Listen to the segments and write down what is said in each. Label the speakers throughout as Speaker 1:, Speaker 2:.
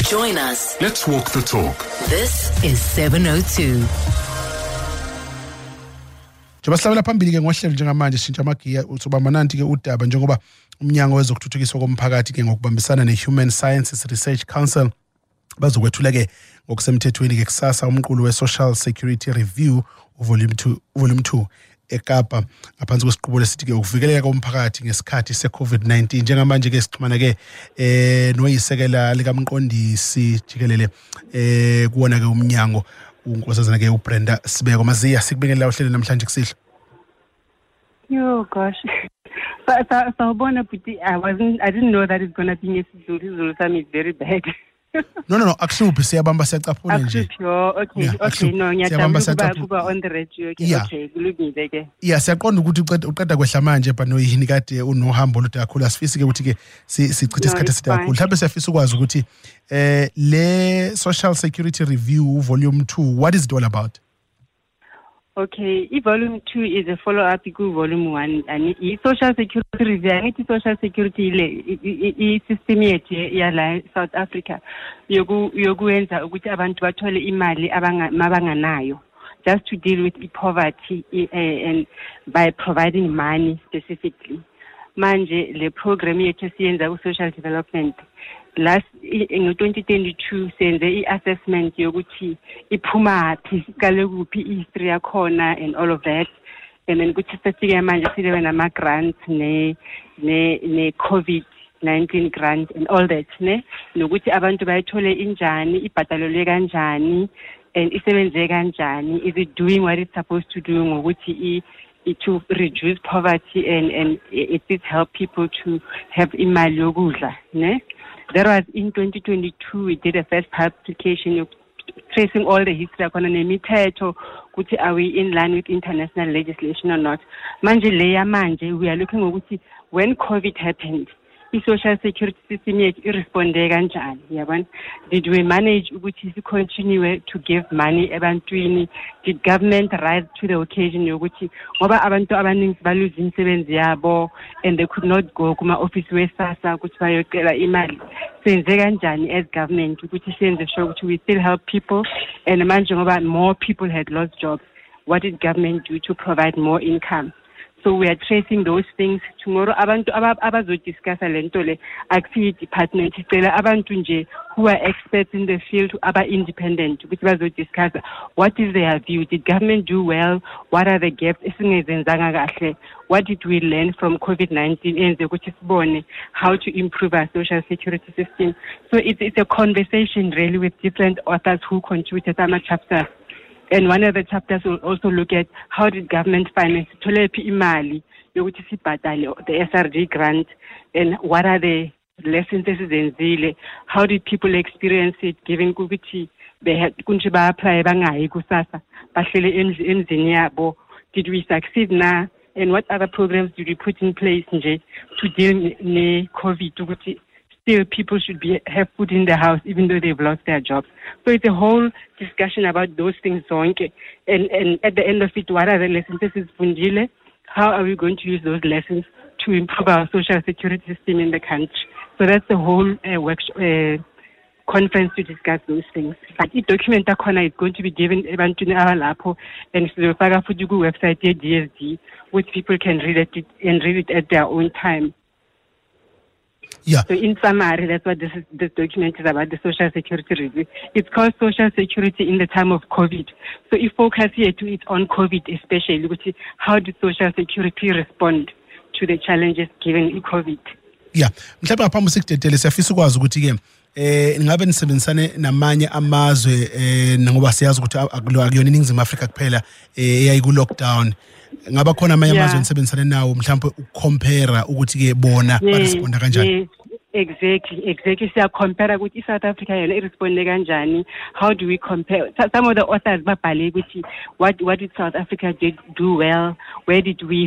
Speaker 1: Join us.
Speaker 2: Let's walk the talk.
Speaker 1: This is 702.
Speaker 3: Njengoba sihlabela phambili ke ngohlelo njengamanje shintsha amagiya uthuba mananti ke udaba njengoba umnyango wezokuthuthukiswa komphakathi ke ngokubambisana neHuman Sciences Research Council bazokwethula ke ngokusemthethweni ke kusasa umqulu weSocial Security Review volume 2 eKapa ngaphansi kwesiqubulo lesithi ke ukuvikeleka komphakathi ngesikhathi seCovid-19 njengamanje ke sixhumana ke noyisekela likamqondisi jikelele kuona ke umnyango unkosazana ke uBrenda Sibeko Maziya sikubingelela uhlelo namhlanje kusihle.
Speaker 4: Yo gosh. Sawubona Puti, I didn't know that it's going to be ngesizulu sami is very bad.
Speaker 3: No akuhluphi siyabamba siyacaphuna nje.
Speaker 4: Okay no ngiyajabula kuba on the radio okay kulungile ke.
Speaker 3: Yeah siyaqonda ukuthi uqeda kwehla manje but noyini kade unohambo olude kakhulu asifisi ke ukuthi ke sichithe isikhathi eside kakhulu. Mhlawumbe siyafisa ukwazi ukuthi le Social Security Review volume 2 what is it all about?
Speaker 4: Okay, volume 2 is a follow-up to volume 1 and social security review and social security system yethu la South Africa yokuyenza ukuthi abantu bathole imali abanganayo just to deal with poverty and by providing money specifically. Manje le program yethu siyenza ku social development in 2022 senze assessment yokuthi iphuma phi kale kuphi history yakhona and all of that and then kuthi sesike manje sibe nama grants ne COVID-19 grant and all that ne nokuthi abantu bayithole injani ibhatalelwe kanjani and isebenze kanjani is it doing what it's supposed to do ngokuthi to reduce poverty and it help people to have imali yokudla ne. That was in 2022 we did a first publication of tracing all the history khona nemithetho ukuthi are we in line with international legislation or not. Manje leya manje we are looking ukuthi when COVID happened social security system yethu irresponde kanjani yabona. Did we manage ukuthi si continue to give money ebantwini? Did government rise to the occasion yokuthi ngoba abantu abaningi balose imisebenzi yabo and they could not go kuma office weSASSA ukuthi bayocela imali. Senze kanjani as government ukuthi senze sure ukuthi we still help people and manje ngoba more people had lost jobs, what did government do to provide more income? So we are tracing those things. Tomorrow abantu abazodiscussa lento le akusiyi department icela abantu nje who are experts in the field aba independent ukuthi bazodiscussa what is their view, did government do well, what are the gaps esingezenzanga kahle, what did we learn from COVID-19 enze ukuthi sibone how to improve our social security system. So it's a conversation really with different authors who contributed some chapters. And one of the chapters will also look at how did government finance imali yokuthi sibhadale the SRD grant and what are the lessons esizenzile, how did people experience it given ukuthi kunje ba apply bangayi kusasa bahlele emzini yabo, did we succeed na, and what other programs did we put in place nje to deal ne COVID ukuthi still people should have food in their house even though they've lost their jobs. So it's a whole discussion about those things zonke and at the end of it what are the lessons esizifundile, how are we going to use those lessons to improve our social security system in the country. So that's the whole conference to discuss those things. But the document is going to be given ebantwini abalapho and sizofaka futhi ku website ye DSD which people can read it at their own time.
Speaker 3: Yeah.
Speaker 4: So in summary, that's what this document is about, the Social Security Review. It's called Social Security in the time of COVID. So it focuses here to it on COVID especially, which is how did Social Security respond to the challenges given in COVID.
Speaker 3: Yeah. Mhlawumbe ngaphambi sikudedele siyafisa ukwazi ukuthi ke ngabe nisebenzisane namanye amazwe ngoba siyazi ukuthi akuyona iningizimu Afrika kuphela eyayi ku lockdown. Ngaba khona amanye amazwe nisebenzisane nawo mhlawumbe ukucompare ukuthi ke bona baresponda kanjani?
Speaker 4: Exactly. Siya compare ukuthi South Africa yona iresponde kanjani. How do we compare? Some of the authors babhale ukuthi what did South Africa do well? Where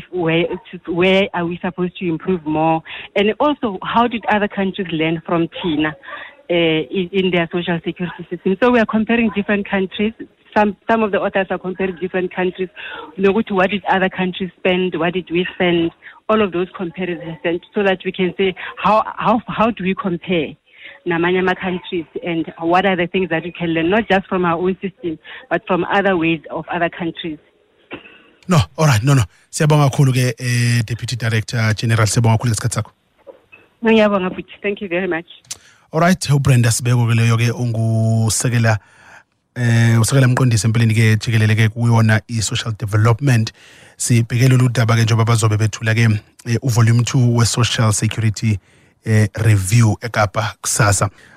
Speaker 4: are we supposed to improve more? And also how did other countries learn from China in their social security system? So we are comparing different countries. Some of the authors are comparing different countries. What did other countries spend? What did we spend? All of those comparisons, so that we can say how do we compare? namanye countries, and what are the things that we can learn, not just from our own system, but from other ways of other countries.
Speaker 3: No, all right, no. Siyabonga kakhulu ke Deputy Director General, siyabonga kakhulu ngesikhathi sakho.
Speaker 4: Ngiyabonga futhi. Thank you very much.
Speaker 3: All right, uBrenda Sibeko ke leyo ke ungusekela mqondisi empeleni ke jikelele ke kuyona i-social development. Sibhekele ludaba ke njengoba bazobe bethula ke uvolume 2 we social security review eKapa kusasa.